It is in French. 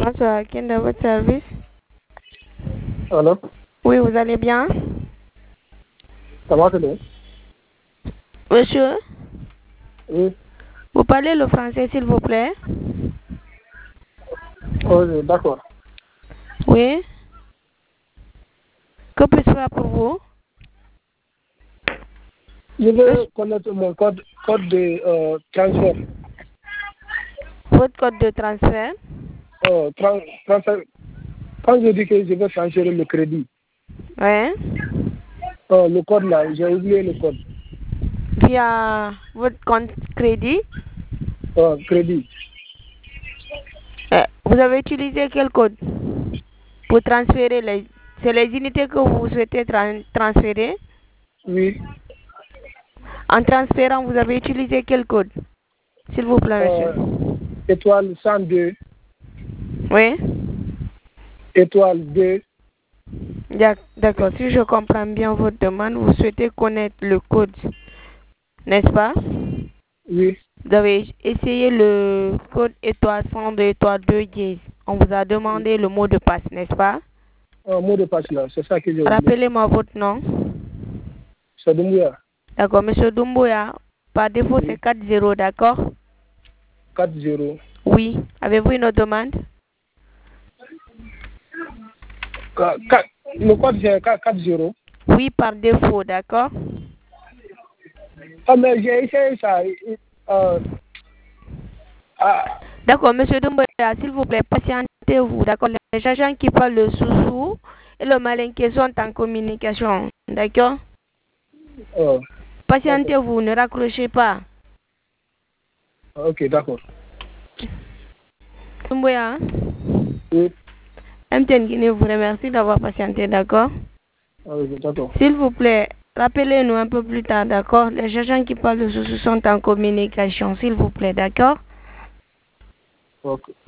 Bonsoir, qui est dans votre service? Allô? Oui, vous allez bien? Ça va, c'est bien? Monsieur, Oui. vous parlez le français, s'il vous plaît? Oui, d'accord. Oui. Que puis-je faire pour vous? Je veux connaître mon code de transfert. Votre code de transfert? Transfert. Quand je dis que je veux transférer le crédit, Oui. le code là, j'ai oublié le code. Via votre compte crédit? Crédit. Vous avez utilisé quel code pour transférer les... C'est les unités que vous souhaitez transférer? Oui. En transférant, vous avez utilisé quel code? S'il vous plaît, monsieur. Étoile 102. Oui. Étoile 2. D'accord. Si je comprends bien votre demande, vous souhaitez connaître le code, n'est-ce pas? Oui. Vous avez essayé le code étoile 102 étoile 2 dièse. On vous a demandé le mot de passe, n'est-ce pas? Mot de passe là, c'est ça que j'ai oublié. Rappelez-moi votre nom. C'est Doumbouya. D'accord, monsieur Doumbouya. Par défaut, Oui. c'est 4-0, d'accord? 4-0. Oui. Avez-vous une autre demande? Le code c'est 4-0. Oui, par défaut, d'accord? Mais j'ai essayé ça. D'accord, monsieur Doumbouya, s'il vous plaît, patientez-vous, d'accord? Les agents qui parlent le sous-sous et le malinqué sont en communication, d'accord? Patientez-vous, ne raccrochez pas. Ok, d'accord. Doumbouya, Oui. MTN Guinée vous remercie d'avoir patienté, d'accord? D'accord. S'il vous plaît, rappelez-nous un peu plus tard, d'accord? Les agents qui parlent de sous-sous sont en communication, s'il vous plaît, d'accord? Ok.